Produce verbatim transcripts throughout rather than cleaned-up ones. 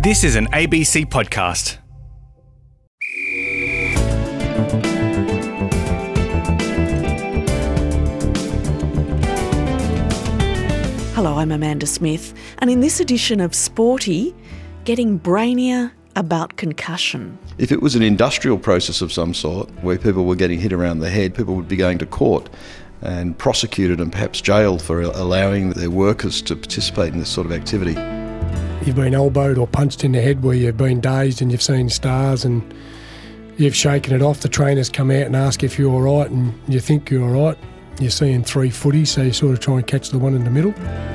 This is an A B C podcast. Hello, I'm Amanda Smith, and in this edition of Sporty, getting brainier about concussion. If it was an industrial process of some sort, where people were getting hit around the head, people would be going to court and prosecuted and perhaps jailed for allowing their workers to participate in this sort of activity. You've been elbowed or punched in the head where you've been dazed and you've seen stars and you've shaken it off. The trainers come out and ask if you're all right and you think you're all right. You're seeing three footies, so you sort of try and catch the one in the middle.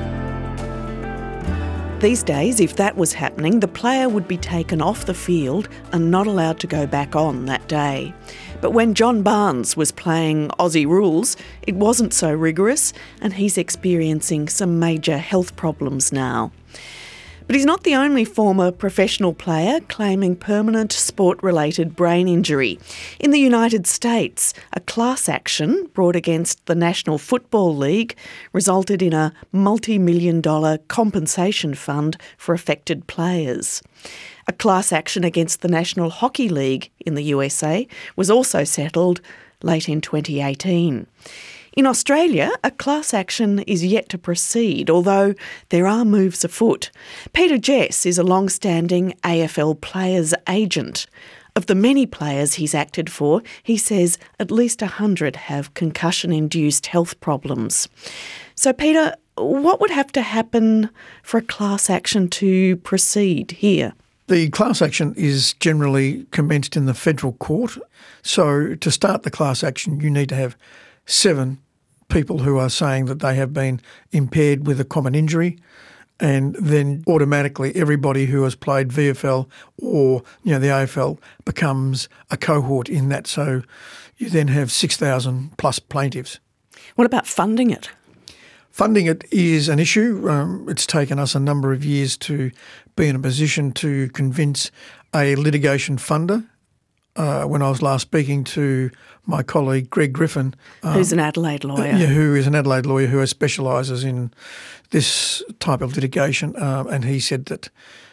These days, if that was happening, the player would be taken off the field and not allowed to go back on that day. But when John Barnes was playing Aussie rules, it wasn't so rigorous, and he's experiencing some major health problems now. But he's not the only former professional player claiming permanent sport-related brain injury. In the United States, a class action brought against the National Football League resulted in a multi-million dollar compensation fund for affected players. A class action against the National Hockey League in the U S A was also settled late in twenty eighteen. In Australia, a class action is yet to proceed, although there are moves afoot. Peter Jess is a long-standing A F L players' agent. Of the many players he's acted for, he says at least one hundred have concussion-induced health problems. So, Peter, what would have to happen for a class action to proceed here? The class action is generally commenced in the federal court. So to start the class action, you need to have seven people who are saying that they have been impaired with a common injury, and then automatically everybody who has played V F L or you know the A F L becomes a cohort in that. So you then have six thousand plus plaintiffs. What about funding it? Funding it is an issue. Um, it's taken us a number of years to be in a position to convince a litigation funder. Uh, when I was last speaking to my colleague Greg Griffin. Um, Who's an Adelaide lawyer. Yeah, who is an Adelaide lawyer who specialises in this type of litigation. Um, and he said that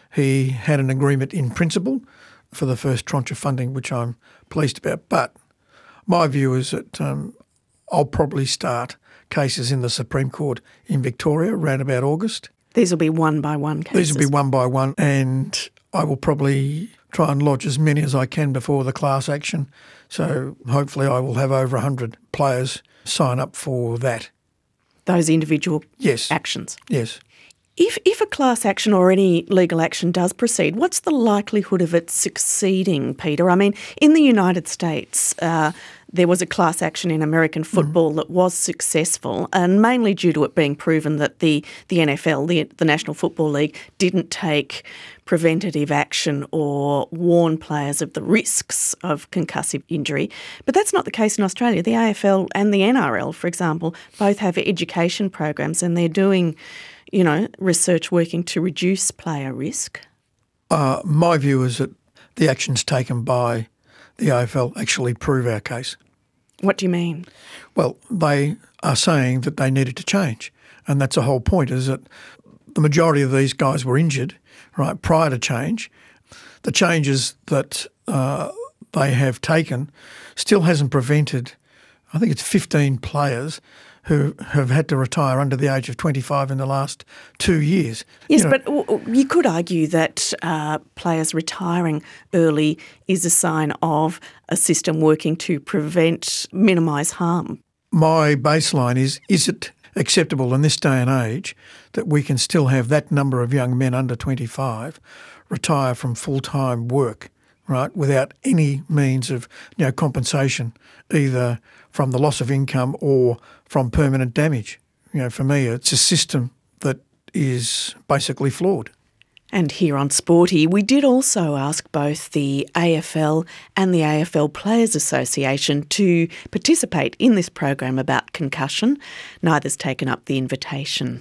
he had an agreement in principle for the first tranche of funding, which I'm pleased about. But my view is that um, I'll probably start cases in the Supreme Court in Victoria around about August. These will be one-by-one cases? These will be one by one, and I will probably try and lodge as many as I can before the class action. So hopefully I will have over one hundred players sign up for that. Those individual yes. actions? Yes. If if a class action or any legal action does proceed, what's the likelihood of it succeeding, Peter? I mean, in the United States, uh, there was a class action in American football mm. that was successful, and mainly due to it being proven that the, the N F L, the, the National Football League, didn't take preventative action or warn players of the risks of concussive injury. But that's not the case in Australia. The A F L and the N R L, for example, both have education programs, and they're doing, you know, research working to reduce player risk. Uh, my view is that the actions taken by the A F L actually prove our case. What do you mean? Well, they are saying that they needed to change, and that's the whole point, is that the majority of these guys were injured, right, prior to change. The changes that uh, they have taken still hasn't prevented, I think it's fifteen players who have had to retire under the age of twenty-five in the last two years. Yes, you know, but w- you could argue that uh, players retiring early is a sign of a system working to prevent, minimise harm. My baseline is, is it acceptable in this day and age that we can still have that number of young men under twenty-five retire from full-time work, right, without any means of you know compensation, either from the loss of income or from permanent damage? You know, for me, it's a system that is basically flawed. And here on Sporty, we did also ask both the A F L and the A F L Players Association to participate in this program about concussion. Neither's taken up the invitation.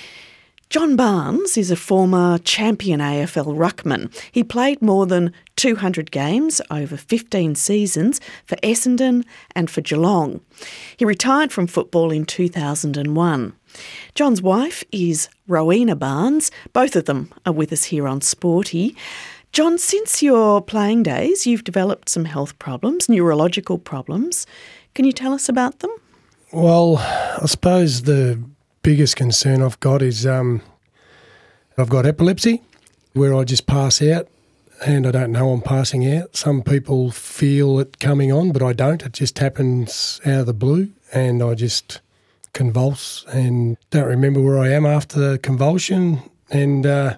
John Barnes is a former champion A F L ruckman. He played more than two hundred games over fifteen seasons for Essendon and for Geelong. He retired from football in two thousand one. John's wife is Rowena Barnes. Both of them are with us here on Sporty. John, since your playing days, you've developed some health problems, neurological problems. Can you tell us about them? Well, I suppose the biggest concern I've got is um, I've got epilepsy, where I just pass out and I don't know I'm passing out. Some people feel it coming on, but I don't. It just happens out of the blue and I just convulse and don't remember where I am after the convulsion, and uh,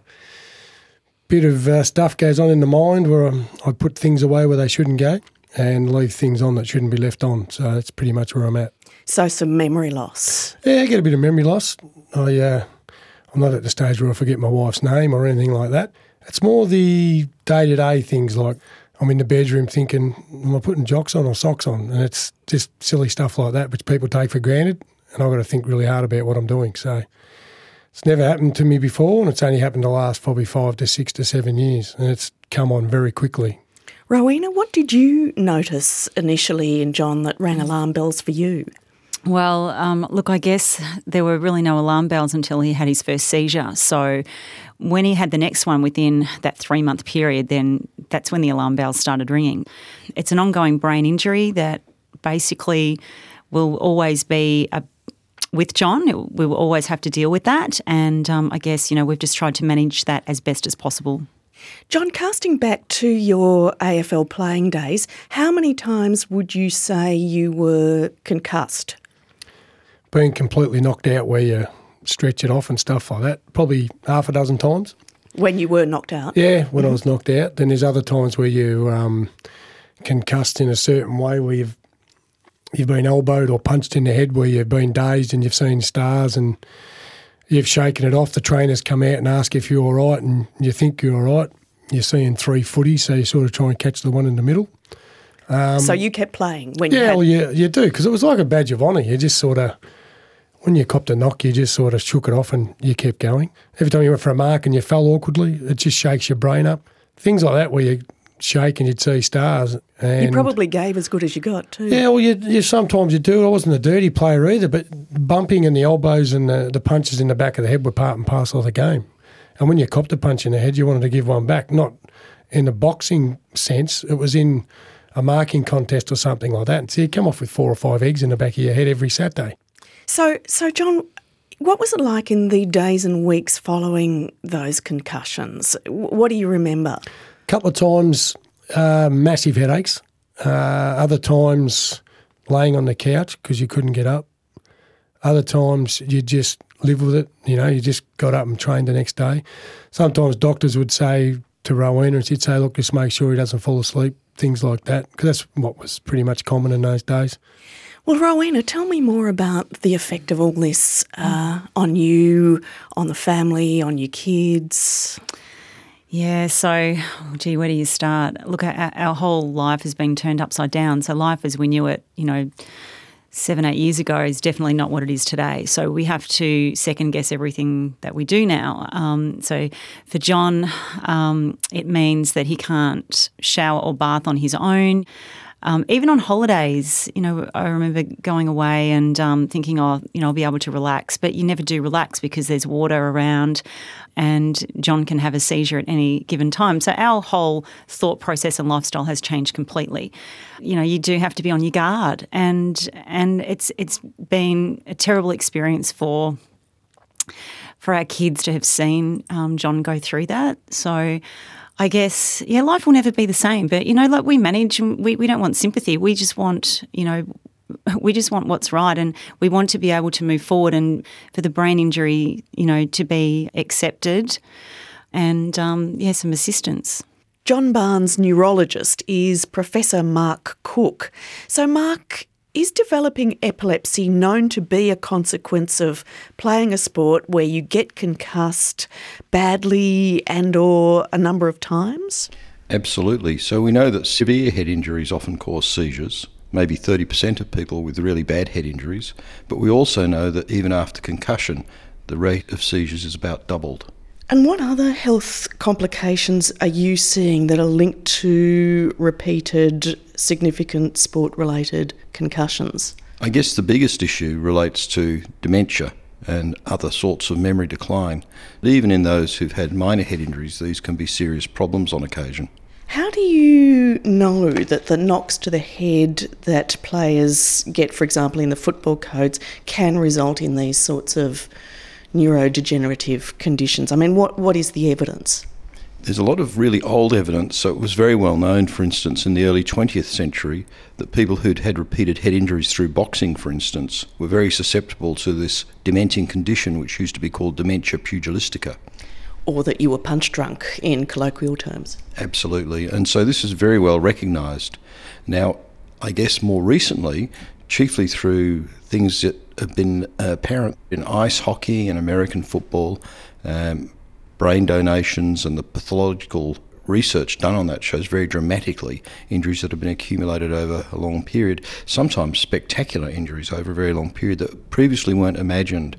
bit of uh, stuff goes on in the mind where I'm, I put things away where they shouldn't go and leave things on that shouldn't be left on. So that's pretty much where I'm at. So some memory loss. Yeah, I get a bit of memory loss. I, uh, I'm not at the stage where I forget my wife's name or anything like that. It's more the day-to-day things, like I'm in the bedroom thinking, am I putting jocks on or socks on? And it's just silly stuff like that, which people take for granted, and I've got to think really hard about what I'm doing. So it's never happened to me before, and it's only happened the last probably five to six to seven years, and it's come on very quickly. Rowena, what did you notice initially in John that rang alarm bells for you? Well, um, look, I guess there were really no alarm bells until he had his first seizure. So when he had the next one within that three-month period, then that's when the alarm bells started ringing. It's an ongoing brain injury that basically will always be a with John. We will always have to deal with that, and um, I guess, you know, we've just tried to manage that as best as possible. John, casting back to your A F L playing days, how many times would you say you were concussed? Being completely knocked out where you stretch it off and stuff like that, probably half a dozen times. When you were knocked out? Yeah, when mm-hmm. I was knocked out. Then there's other times where you um, concussed in a certain way where you've You've been elbowed or punched in the head, where you've been dazed and you've seen stars and you've shaken it off. The trainers come out and ask if you're all right and you think you're all right. You're seeing three footies, so you sort of try and catch the one in the middle. Um, so you kept playing when yeah, you had... well, you, you do, because it was like a badge of honour. You just sort of, when you copped a knock, you just sort of shook it off and you kept going. Every time you went for a mark and you fell awkwardly, it just shakes your brain up. Things like that where you shake and you'd see stars. And you probably gave as good as you got too. Yeah, well, you, you sometimes you do. I wasn't a dirty player either, but bumping and the elbows and the, the punches in the back of the head were part and parcel of the game. And when you copped a punch in the head, you wanted to give one back, not in a boxing sense. It was in a marking contest or something like that. And so you come off with four or five eggs in the back of your head every Saturday. So, so John, what was it like in the days and weeks following those concussions? What do you remember? A couple of times, uh, massive headaches. Uh, other times, laying on the couch because you couldn't get up. Other times, you just live with it. You know, you just got up and trained the next day. Sometimes doctors would say to Rowena, and she'd say, look, just make sure he doesn't fall asleep, things like that, because that's what was pretty much common in those days. Well, Rowena, tell me more about the effect of all this uh, on you, on the family, on your kids. Yeah, so, gee, where do you start? Look, our, our whole life has been turned upside down. So life as we knew it, you know, seven, eight years ago is definitely not what it is today. So we have to second guess everything that we do now. Um, so for John, um, it means that he can't shower or bath on his own. Um, even on holidays, you know, I remember going away and um, thinking, oh, you know, I'll be able to relax. But you never do relax because there's water around and John can have a seizure at any given time. So our whole thought process and lifestyle has changed completely. You know, you do have to be on your guard. And and it's it's been a terrible experience for for our kids to have seen um, John go through that. So I guess, yeah, life will never be the same. But, you know, like we manage, we, we don't want sympathy. We just want, you know, we just want what's right, and we want to be able to move forward and for the brain injury, you know, to be accepted and, um, yeah, some assistance. John Barnes' neurologist is Professor Mark Cook. So, Mark, is developing epilepsy known to be a consequence of playing a sport where you get concussed badly and or a number of times? Absolutely. So we know that severe head injuries often cause seizures, maybe thirty percent of people with really bad head injuries, but we also know that even after concussion, the rate of seizures is about doubled. And what other health complications are you seeing that are linked to repeated significant sport-related concussions? I guess the biggest issue relates to dementia, and other sorts of memory decline. Even in those who've had minor head injuries, these can be serious problems on occasion. How do you know that the knocks to the head that players get, for example, in the football codes, can result in these sorts of neurodegenerative conditions? I mean, what, what is the evidence? There's a lot of really old evidence. So it was very well known, for instance, in the early twentieth century, that people who'd had repeated head injuries through boxing, for instance, were very susceptible to this dementing condition, which used to be called dementia pugilistica. Or that you were punch drunk in colloquial terms. Absolutely. And so this is very well recognised. Now, I guess more recently, chiefly through things that have been apparent in ice hockey and American football, um, brain donations and the pathological research done on that shows very dramatically injuries that have been accumulated over a long period, sometimes spectacular injuries over a very long period that previously weren't imagined.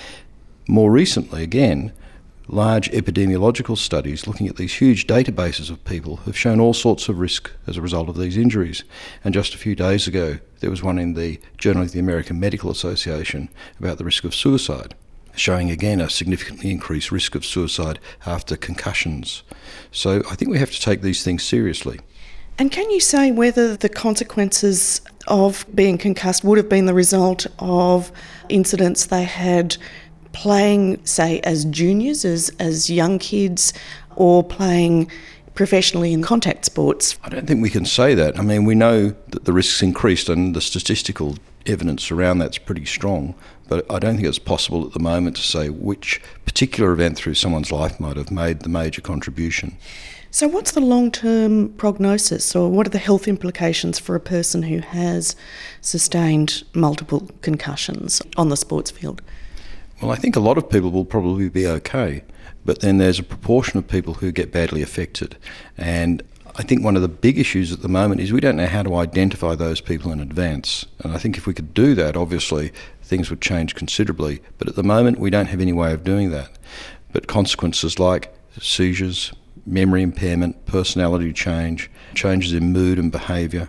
More recently, again, large epidemiological studies looking at these huge databases of people have shown all sorts of risk as a result of these injuries. And just a few days ago, there was one in the Journal of the American Medical Association about the risk of suicide, showing again a significantly increased risk of suicide after concussions. So I think we have to take these things seriously. And can you say whether the consequences of being concussed would have been the result of incidents they had playing, say, as juniors, as, as young kids, or playing professionally in contact sports? I don't think we can say that. I mean, we know that the risks increased and the statistical evidence around that's pretty strong, but I don't think it's possible at the moment to say which particular event through someone's life might have made the major contribution. So what's the long-term prognosis, or what are the health implications for a person who has sustained multiple concussions on the sports field? Well, I think a lot of people will probably be okay, but then there's a proportion of people who get badly affected. And I think one of the big issues at the moment is we don't know how to identify those people in advance. And I think if we could do that, obviously, things would change considerably. But at the moment, we don't have any way of doing that. But consequences like seizures, memory impairment, personality change, changes in mood and behaviour,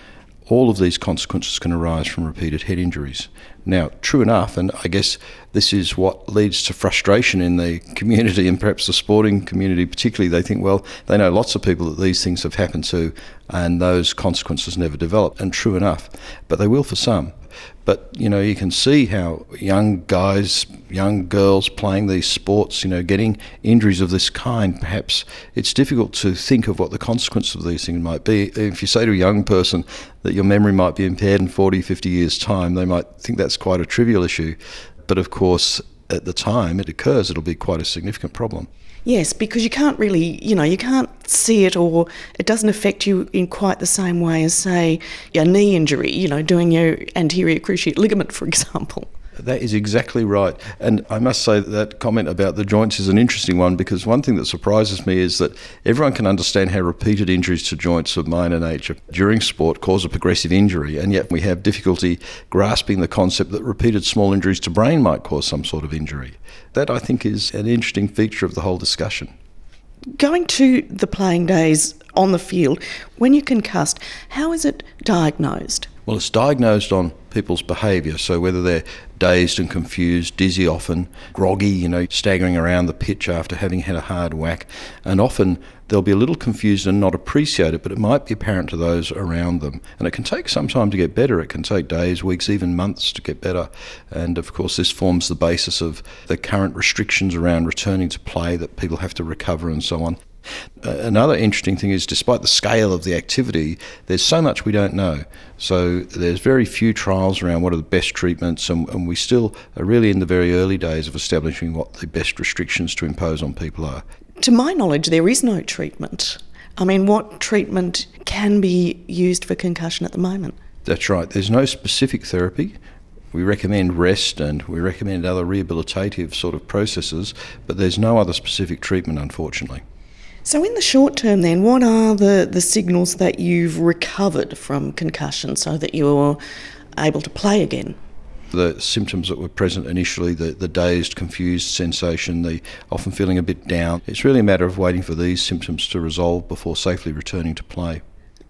all of these consequences can arise from repeated head injuries. Now, true enough, and I guess this is what leads to frustration in the community and perhaps the sporting community particularly. They think, well, they know lots of people that these things have happened to and those consequences never develop, and true enough, but they will for some. But, you know, you can see how young guys, young girls playing these sports, you know, getting injuries of this kind, perhaps it's difficult to think of what the consequence of these things might be. If you say to a young person that your memory might be impaired in forty, fifty years' time, they might think that's quite a trivial issue. But of course, at the time it occurs, it'll be quite a significant problem. Yes, because you can't really, you know, you can't see it, or it doesn't affect you in quite the same way as, say, a knee injury, you know, doing your anterior cruciate ligament, for example. That is exactly right. And I must say that, that comment about the joints is an interesting one, because one thing that surprises me is that everyone can understand how repeated injuries to joints of minor nature during sport cause a progressive injury, and yet we have difficulty grasping the concept that repeated small injuries to brain might cause some sort of injury. That, I think, is an interesting feature of the whole discussion. Going to the playing days on the field, when you're concussed, how is it diagnosed? Well, it's diagnosed on people's behaviour, so whether they're dazed and confused, dizzy often, groggy, you know, staggering around the pitch after having had a hard whack, and often they'll be a little confused and not appreciate it, but it might be apparent to those around them. And it can take some time to get better. It can take days, weeks, even months to get better. And of course, this forms the basis of the current restrictions around returning to play that people have to recover and so on. Uh, another interesting thing is, despite the scale of the activity, there's so much we don't know. So there's very few trials around what are the best treatments, and, and we still are really in the very early days of establishing what the best restrictions to impose on people are. To my knowledge, there is no treatment. I mean, what treatment can be used for concussion at the moment? That's right. There's no specific therapy. We recommend rest and we recommend other rehabilitative sort of processes, but there's no other specific treatment, unfortunately. So in the short term then, what are the, the signals that you've recovered from concussion so that you're able to play again? The symptoms that were present initially, the, the dazed, confused sensation, the often feeling a bit down, it's really a matter of waiting for these symptoms to resolve before safely returning to play.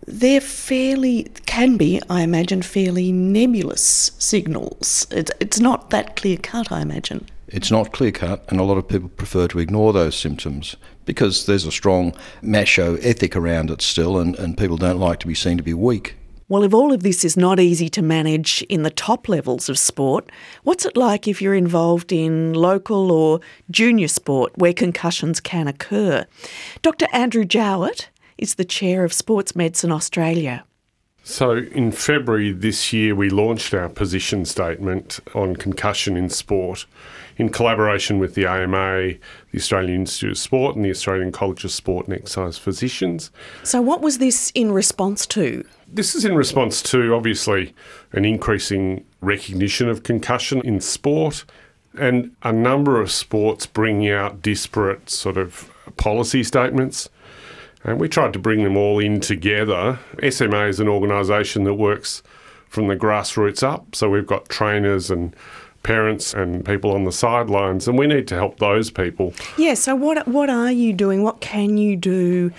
they're fairly, can be, I imagine, fairly nebulous signals. It's, it's not that clear-cut, I imagine. It's not clear-cut, and a lot of people prefer to ignore those symptoms because there's a strong macho ethic around it still, and, and people don't like to be seen to be weak. Well, if all of this is not easy to manage in the top levels of sport, what's it like if you're involved in local or junior sport where concussions can occur? Doctor Andrew Jowett is the chair of Sports Medicine Australia. So in February this year, we launched our position statement on concussion in sport in collaboration with the A M A, the Australian Institute of Sport and the Australian College of Sport and Exercise Physicians. So what was this in response to? This is in response to, obviously, an increasing recognition of concussion in sport and a number of sports bringing out disparate sort of policy statements. And we tried to bring them all in together. S M A is an organisation that works from the grassroots up. So we've got trainers and parents and people on the sidelines, and we need to help those people. Yeah, so what what are you doing? What can you do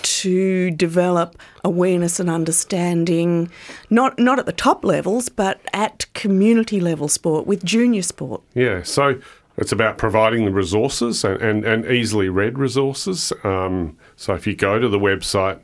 to develop awareness and understanding, not not at the top levels, but at community level sport with junior sport? Yeah, so it's about providing the resources and, and, and easily read resources. Um, so if you go to the website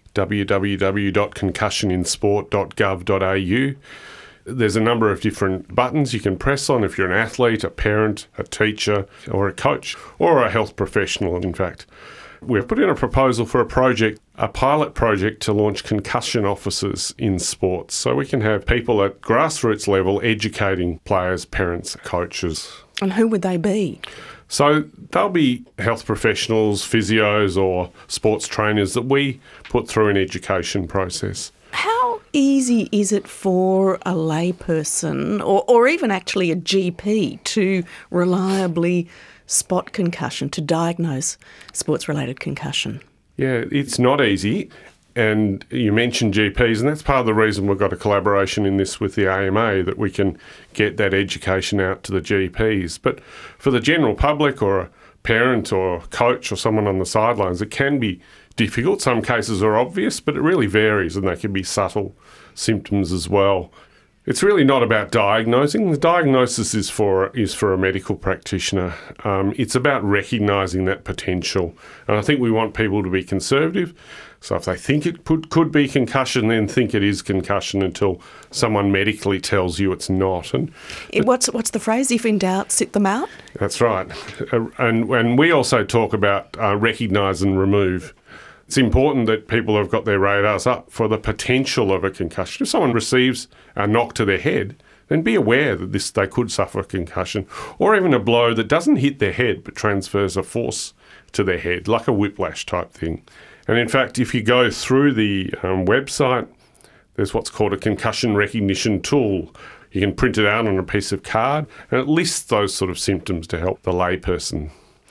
w w w dot concussion in sport dot gov dot a u, there's a number of different buttons you can press on if you're an athlete, a parent, a teacher, or a coach, or a health professional, in fact. We've put in a proposal for a project, a pilot project to launch concussion officers in sports. So we can have people at grassroots level educating players, parents, coaches. And who would they be? So they'll be health professionals, physios or sports trainers that we put through an education process. How easy is it for a layperson or, or even actually a G P to reliably spot concussion, to diagnose sports-related concussion? Yeah, it's not easy. And you mentioned G Ps, and that's part of the reason we've got a collaboration in this with the A M A, that we can get that education out to the G Ps. But for the general public or a parent or coach or someone on the sidelines, it can be difficult. Some cases are obvious, but it really varies, and they can be subtle symptoms as well. It's really not about diagnosing. The diagnosis is for is for a medical practitioner. Um, it's about recognising that potential. And I think we want people to be conservative. So if they think it could, could be concussion, then think it is concussion until someone medically tells you it's not. And it, what's what's the phrase? If in doubt, sit them out? That's right. Uh, and, and we also talk about uh, recognise and remove. It's important that people have got their radars up for the potential of a concussion. If someone receives a knock to their head, then be aware that this they could suffer a concussion, or even a blow that doesn't hit their head but transfers a force to their head, like a whiplash type thing. And in fact, if you go through the um, website, there's what's called a concussion recognition tool. You can print it out on a piece of card, and it lists those sort of symptoms to help the layperson.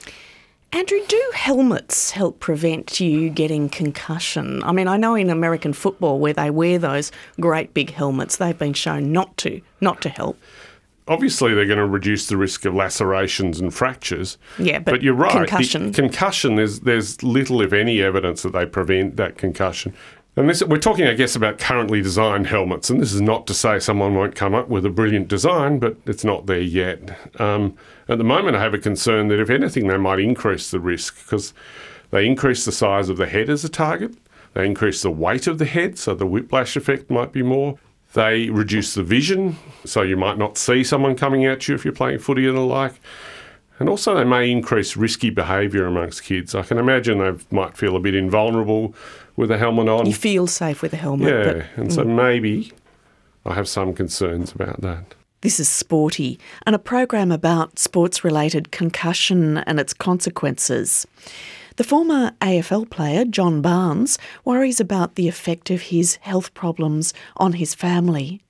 Andrew, do helmets help prevent you getting concussion? I mean, I know in American football where they wear those great big helmets, they've been shown not to, not to help. Obviously, they're going to reduce the risk of lacerations and fractures. Yeah, but, but you're right. Concussion. The concussion, there's, there's little, if any, evidence that they prevent that concussion. And this, we're talking, I guess, about currently designed helmets, and this is not to say someone won't come up with a brilliant design, but it's not there yet. Um, at the moment, I have a concern that, if anything, they might increase the risk because they increase the size of the head as a target, they increase the weight of the head, so the whiplash effect might be more. They reduce the vision, so you might not see someone coming at you if you're playing footy and the like. And also they may increase risky behaviour amongst kids. I can imagine they might feel a bit invulnerable with a helmet on. You feel safe with a helmet. Yeah, but, and so maybe I have some concerns about that. This is Sporty, and a program about sports-related concussion and its consequences. The former A F L player, John Barnes, worries about the effect of his health problems on his family.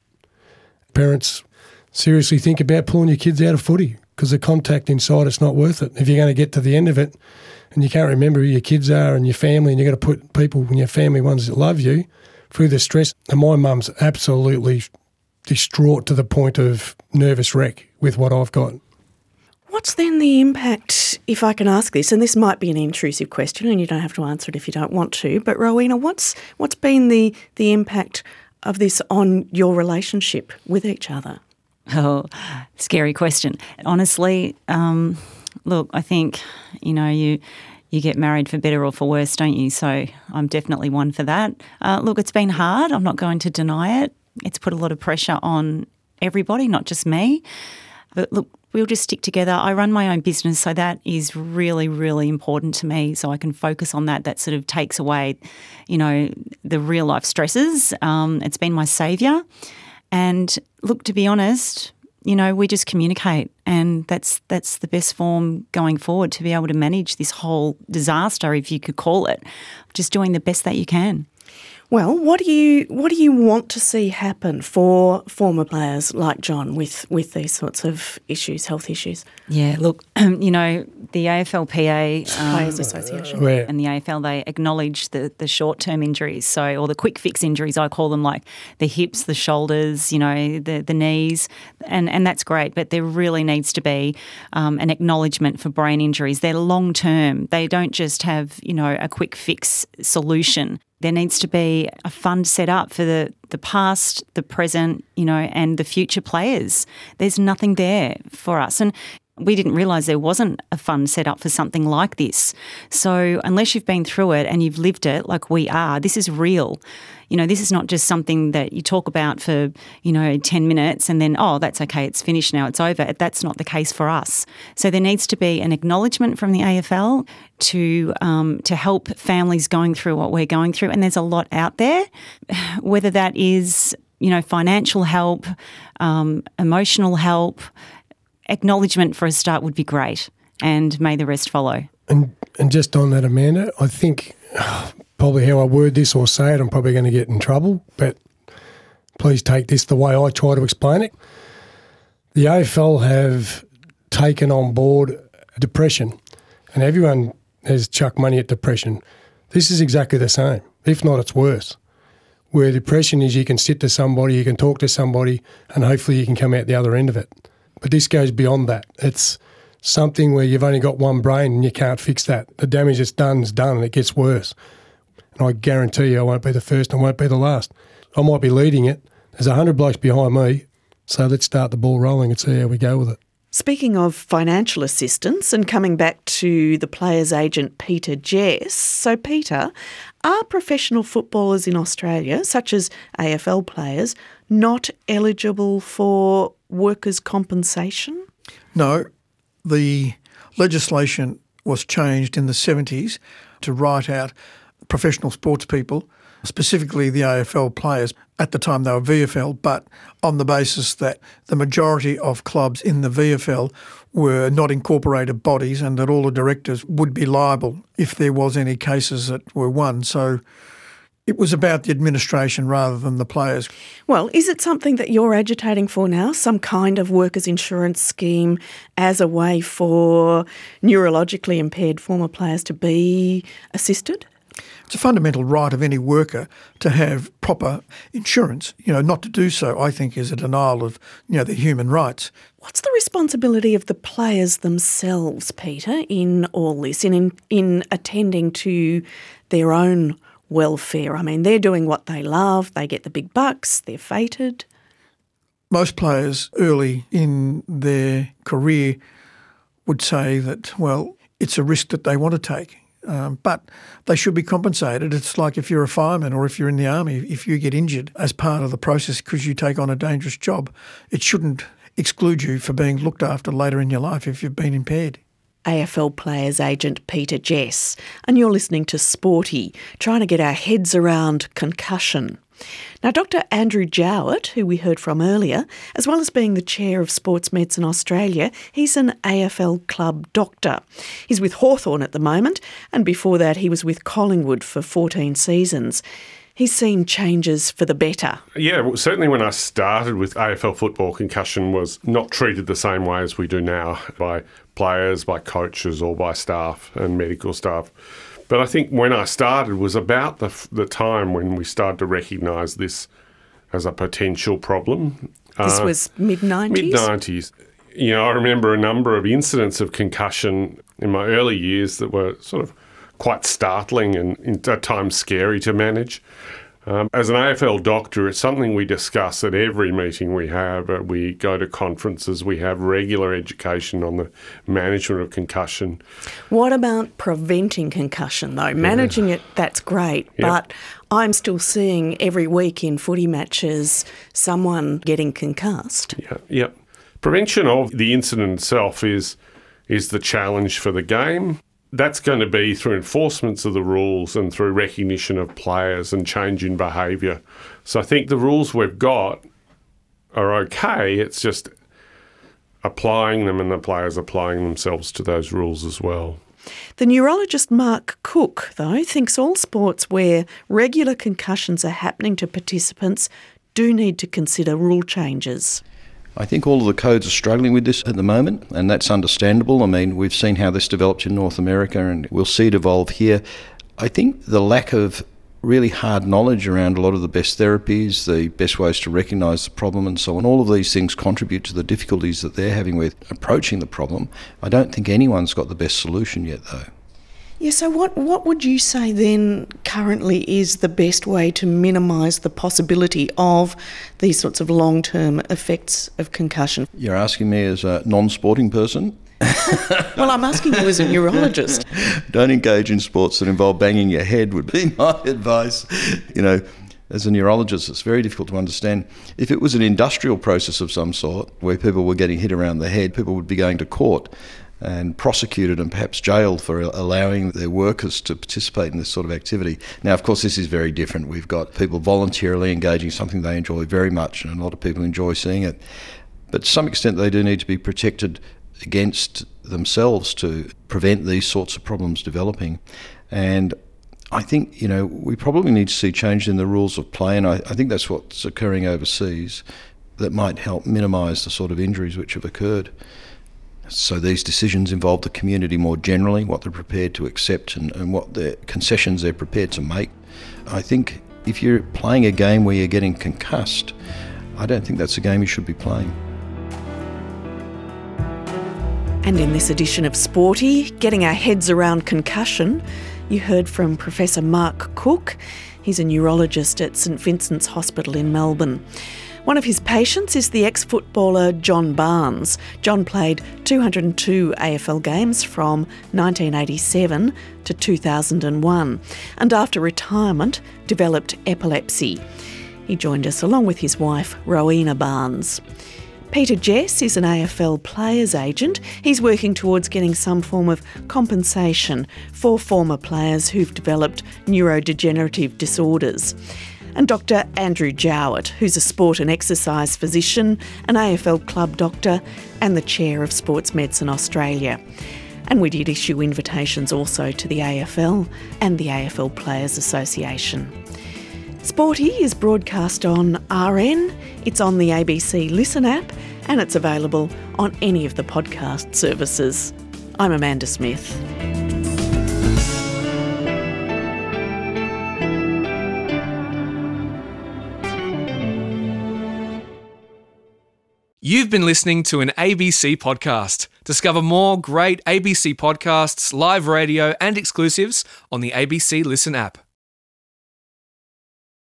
Parents seriously think about pulling your kids out of footy because the contact inside, it's not worth it. If you're going to get to the end of it and you can't remember who your kids are and your family, and you've got to put people in your family, ones that love you, through the stress. And my mum's absolutely distraught to the point of nervous wreck with what I've got. What's then the impact, if I can ask this, and this might be an intrusive question and you don't have to answer it if you don't want to, but Rowena, what's what's been the, the impact of this on your relationship with each other? Oh, scary question. Honestly, um, look, I think, you know, you you get married for better or for worse, don't you? So I'm definitely one for that. Uh, look, it's been hard. I'm not going to deny it. It's put a lot of pressure on everybody, not just me. But look, we'll just stick together. I run my own business, so that is really, really important to me, so I can focus on that. That sort of takes away, you know, the real life stresses. Um, it's been my saviour. And look, to be honest, you know, we just communicate, and that's that's the best form going forward to be able to manage this whole disaster, if you could call it, just doing the best that you can. Well, what do you what do you want to see happen for former players like John with, with these sorts of issues, health issues? Yeah, look, you know, the A F L P A um, Players Association Where- and the A F L, they acknowledge the, the short-term injuries, so or the quick fix injuries, I call them, like the hips, the shoulders, you know, the the knees, and, and that's great, but there really needs to be um, an acknowledgement for brain injuries. They're long-term. They don't just have, you know, a quick fix solution. There needs to be a fund set up for the, the past, the present, you know, and the future players. There's nothing there for us. And we didn't realise there wasn't a fund set up for something like this. So unless you've been through it and you've lived it like we are, this is real. You know, this is not just something that you talk about for, you know, ten minutes and then, oh, that's okay, it's finished now, it's over. That's not the case for us. So there needs to be an acknowledgement from the A F L to um, to help families going through what we're going through. And there's a lot out there, whether that is, you know, financial help, um, emotional help. Acknowledgement for a start would be great, and may the rest follow. And and just on that, Amanda, I think probably how I word this or say it, I'm probably going to get in trouble, but please take this the way I try to explain it. The A F L have taken on board depression, and everyone has chucked money at depression. This is exactly the same. If not, it's worse. Where depression is, you can sit to somebody, you can talk to somebody, and hopefully you can come out the other end of it. But this goes beyond that. It's something where you've only got one brain and you can't fix that. The damage that's done is done and it gets worse. And I guarantee you I won't be the first and I won't be the last. I might be leading it. There's a hundred blokes behind me, so let's start the ball rolling and see how we go with it. Speaking of financial assistance and coming back to the player's agent Peter Jess, so Peter, are professional footballers in Australia, such as A F L players, not eligible for workers' compensation? No, the legislation was changed in the seventies to write out professional sports people, specifically the A F L players. At the time they were V F L, but on the basis that the majority of clubs in the V F L were not incorporated bodies and that all the directors would be liable if there was any cases that were won. So it was about the administration rather than the players. Well, is it something that you're agitating for now, some kind of workers' insurance scheme as a way for neurologically impaired former players to be assisted? It's a fundamental right of any worker to have proper insurance. You know, not to do so, I think, is a denial of, you know, their human rights. What's the responsibility of the players themselves, Peter, in all this, in, in, in attending to their own welfare? I mean, they're doing what they love, they get the big bucks, they're fated. Most players early in their career would say that, well, it's a risk that they want to take. Um, but they should be compensated. It's like if you're a fireman or if you're in the army, if you get injured as part of the process because you take on a dangerous job, it shouldn't exclude you for being looked after later in your life if you've been impaired. A F L players agent Peter Jess, and you're listening to Sporty, trying to get our heads around concussion. Now, Doctor Andrew Jowett, who we heard from earlier, as well as being the chair of Sports Medicine Australia, he's an A F L club doctor. He's with Hawthorn at the moment, and before that he was with Collingwood for fourteen seasons. He's seen changes for the better. Yeah, well, certainly when I started with A F L football, concussion was not treated the same way as we do now by players, by coaches or by staff and medical staff. But I think when I started was about the the time when we started to recognise this as a potential problem. This uh, was mid nineties? mid nineties. You know, I remember a number of incidents of concussion in my early years that were sort of quite startling and at times scary to manage. Um, as an A F L doctor, it's something we discuss at every meeting we have. Uh, we go to conferences, we have regular education on the management of concussion. What about preventing concussion, though? Managing yeah. it, that's great, yep. but I'm still seeing every week in footy matches someone getting concussed. Yeah, yep. Prevention of the incident itself is is the challenge for the game. That's going to be through enforcements of the rules and through recognition of players and change in behaviour. So I think the rules we've got are okay. It's just applying them and the players applying themselves to those rules as well. The neurologist Mark Cook, though, thinks all sports where regular concussions are happening to participants do need to consider rule changes. I think all of the codes are struggling with this at the moment, and that's understandable. I mean, we've seen how this developed in North America, and we'll see it evolve here. I think the lack of really hard knowledge around a lot of the best therapies, the best ways to recognise the problem and so on, all of these things contribute to the difficulties that they're having with approaching the problem. I don't think anyone's got the best solution yet, though. Yeah, so what, what would you say then currently is the best way to minimise the possibility of these sorts of long-term effects of concussion? You're asking me as a non-sporting person? Well, I'm asking you as a neurologist. Don't engage in sports that involve banging your head would be my advice. You know, as a neurologist, it's very difficult to understand. If it was an industrial process of some sort where people were getting hit around the head, people would be going to court and prosecuted and perhaps jailed for allowing their workers to participate in this sort of activity. Now, of course, this is very different. We've got people voluntarily engaging in something they enjoy very much, and a lot of people enjoy seeing it. But to some extent, they do need to be protected against themselves to prevent these sorts of problems developing. And I think, you know, we probably need to see change in the rules of play, and I, I think that's what's occurring overseas that might help minimise the sort of injuries which have occurred. So these decisions involve the community more generally, what they're prepared to accept and, and what the concessions they're prepared to make. I think if you're playing a game where you're getting concussed, I don't think that's a game you should be playing. And in this edition of Sporty, getting our heads around concussion, you heard from Professor Mark Cook. He's a neurologist at St Vincent's Hospital in Melbourne. One of his patients is the ex-footballer John Barnes. John played two hundred two A F L games from nineteen eighty-seven to two thousand one, and after retirement developed epilepsy. He joined us along with his wife, Rowena Barnes. Peter Jess is an A F L players agent. He's working towards getting some form of compensation for former players who've developed neurodegenerative disorders. And Doctor Andrew Jowett, who's a sport and exercise physician, an A F L club doctor and the chair of Sports Medicine Australia. And we did issue invitations also to the A F L and the A F L Players Association. Sporty is broadcast on R N, it's on the A B C Listen app, and it's available on any of the podcast services. I'm Amanda Smith. You've been listening to an A B C podcast. Discover more great A B C podcasts, live radio and exclusives on the A B C Listen app.